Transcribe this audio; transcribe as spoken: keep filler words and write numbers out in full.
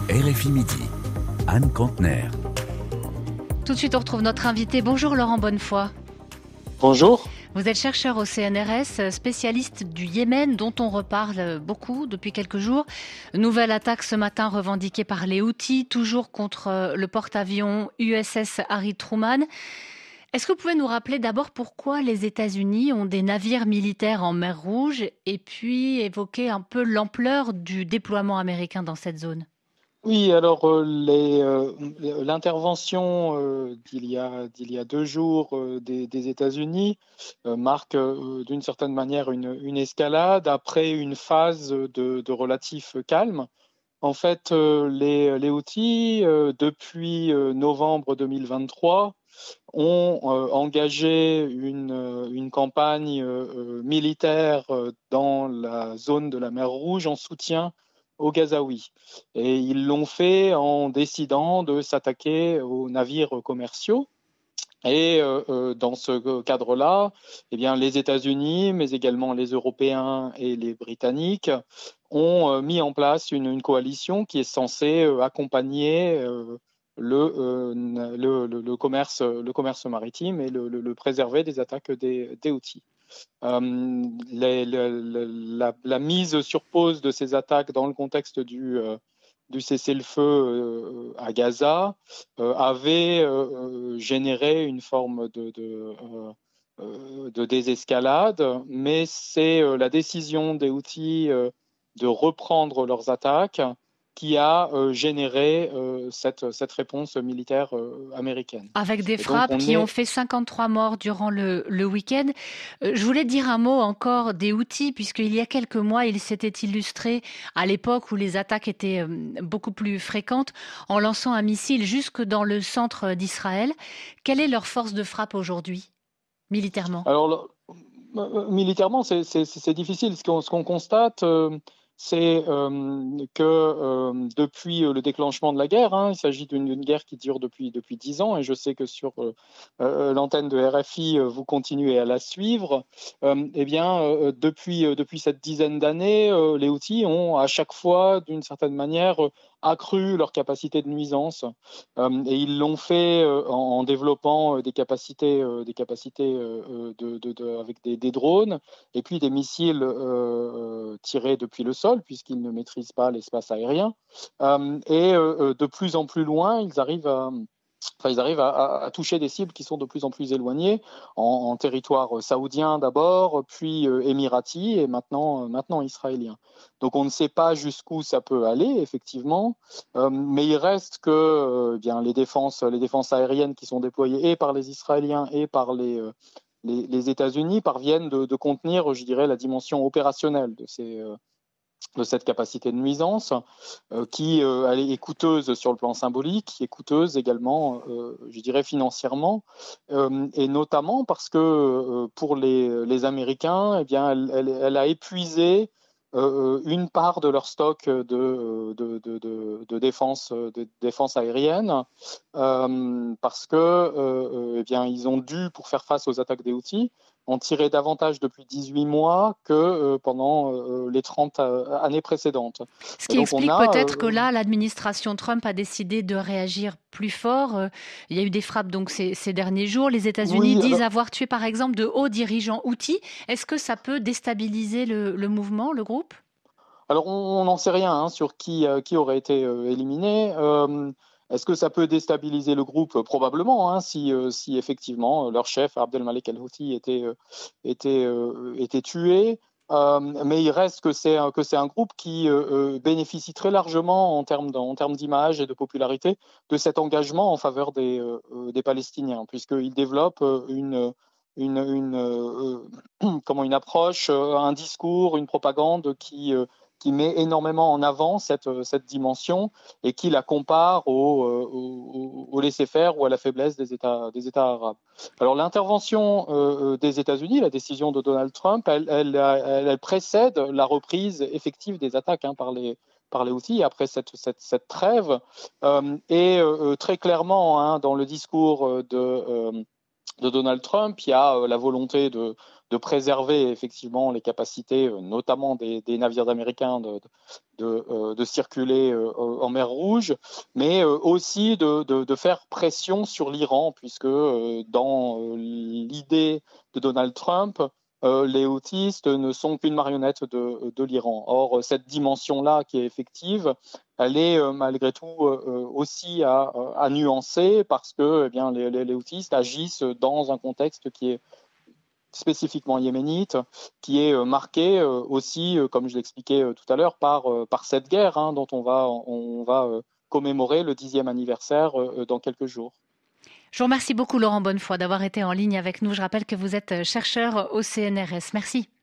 R F I Midi, Anne Kantner. Tout de suite, on retrouve notre invité. Bonjour Laurent Bonnefoy. Bonjour. Vous êtes chercheur au C N R S, spécialiste du Yémen, dont on reparle beaucoup depuis quelques jours. Nouvelle attaque ce matin revendiquée par les Houthis, toujours contre le porte-avions U S S Harry Truman. Est-ce que vous pouvez nous rappeler d'abord pourquoi les États-Unis ont des navires militaires en mer Rouge et puis évoquer un peu l'ampleur du déploiement américain dans cette zone ? Oui, alors euh, les, euh, l'intervention euh, d'il y a, d'il y a deux jours euh, des, des États-Unis euh, marque euh, d'une certaine manière une, une escalade après une phase de, de relatif calme. En fait, euh, les, les Houthis, euh, depuis euh, novembre deux mille vingt-trois, ont euh, engagé une, une campagne euh, militaire euh, dans la zone de la mer Rouge en soutien aux Gazaouis. Et ils l'ont fait en décidant de s'attaquer aux navires commerciaux. Et euh, dans ce cadre-là, eh bien, les États-Unis, mais également les Européens et les Britanniques, ont euh, mis en place une, une coalition qui est censée euh, accompagner euh, le, euh, le, le, le, commerce, le commerce maritime et le, le, le préserver des attaques des, des Houthis. Euh, les, les, la, la mise sur pause de ces attaques dans le contexte du, euh, du cessez-le-feu euh, à Gaza euh, avait euh, généré une forme de, de, euh, de désescalade, mais c'est euh, la décision des Houthis euh, de reprendre leurs attaques qui a euh, généré euh, cette, cette réponse militaire euh, américaine. Avec des frappes qui est... ont fait cinquante-trois morts durant le, le week-end. Euh, je voulais dire un mot encore des Houthis, puisqu'il y a quelques mois, ils s'étaient illustrés à l'époque où les attaques étaient euh, beaucoup plus fréquentes, en lançant un missile jusque dans le centre d'Israël. Quelle est leur force de frappe aujourd'hui, militairement ? Alors, euh, militairement, c'est, c'est, c'est difficile. Ce qu'on, ce qu'on constate... Euh, c'est euh, que euh, depuis le déclenchement de la guerre, hein, il s'agit d'une, d'une guerre qui dure depuis depuis dix ans, et je sais que sur euh, l'antenne de R F I, vous continuez à la suivre. Euh, eh bien, euh, depuis depuis cette dizaine d'années, euh, les Houthis ont à chaque fois, d'une certaine manière, accru leur capacité de nuisance, euh, et ils l'ont fait euh, en, en développant des capacités, euh, des capacités euh, de, de, de, avec des, des drones et puis des missiles euh, tirés depuis le sol, puisqu'ils ne maîtrisent pas l'espace aérien. Euh, et euh, de plus en plus loin, ils arrivent à... Enfin, ils arrivent à, à, à toucher des cibles qui sont de plus en plus éloignées, en, en territoire saoudien d'abord, puis euh, émirati et maintenant, euh, maintenant israélien. Donc on ne sait pas jusqu'où ça peut aller, effectivement, euh, mais il reste que euh, bien, les, défenses, les défenses aériennes qui sont déployées et par les Israéliens et par les, euh, les, les États-Unis parviennent de, de contenir, je dirais, la dimension opérationnelle de ces... Euh, de cette capacité de nuisance euh, qui euh, elle est coûteuse sur le plan symbolique, qui est coûteuse également, euh, je dirais, financièrement, euh, et notamment parce que euh, pour les, les Américains, eh bien, elle, elle, elle a épuisé euh, une part de leur stock de, de, de, de, de, défense, de défense aérienne, euh, parce que euh, eh bien, ils ont dû, pour faire face aux attaques des Houthis, en tirer davantage depuis dix-huit mois que euh, pendant euh, les trente euh, années précédentes. Ce qui donc explique a, peut-être euh, que là, l'administration Trump a décidé de réagir plus fort. Euh, il y a eu des frappes donc ces, ces derniers jours. Les États-Unis oui, disent alors... avoir tué par exemple de hauts dirigeants Houthis. Est-ce que ça peut déstabiliser le, le mouvement, le groupe ? Alors on n'en sait rien hein, sur qui, euh, qui aurait été euh, éliminé. Euh, Est-ce que ça peut déstabiliser le groupe ? Probablement, hein, si, euh, si effectivement euh, leur chef, Abdelmalek al-Houthi, était, euh, était, euh, était tué. Euh, mais il reste que c'est, que c'est un groupe qui euh, bénéficie très largement en termes, en termes d'image et de popularité de cet engagement en faveur des, euh, des Palestiniens, puisqu'il développe une, une, une, euh, comment, une approche, un discours, une propagande qui... Euh, qui met énormément en avant cette, cette dimension et qui la compare au, au, au laisser-faire ou à la faiblesse des États, des États arabes. Alors l'intervention euh, des États-Unis, la décision de Donald Trump, elle, elle, elle, elle précède la reprise effective des attaques hein, par les par les Houthis après cette, cette, cette trêve. Euh, et euh, très clairement, hein, dans le discours de... Euh, de Donald Trump. Il y a la volonté de, de préserver effectivement les capacités, notamment des, des navires américains, de, de, de, de circuler en mer Rouge, mais aussi de, de, de faire pression sur l'Iran, puisque dans l'idée de Donald Trump, Euh, les houthis ne sont qu'une marionnette de, de l'Iran. Or, cette dimension-là qui est effective, elle est euh, malgré tout euh, aussi à, à nuancer parce que eh bien, les, les, les houthis agissent dans un contexte qui est spécifiquement yéménite, qui est euh, marqué euh, aussi, euh, comme je l'expliquais euh, tout à l'heure, par, euh, par cette guerre hein, dont on va, on va euh, commémorer le dixième anniversaire euh, dans quelques jours. Je vous remercie beaucoup Laurent Bonnefoy d'avoir été en ligne avec nous. Je rappelle que vous êtes chercheur au C N R S. Merci.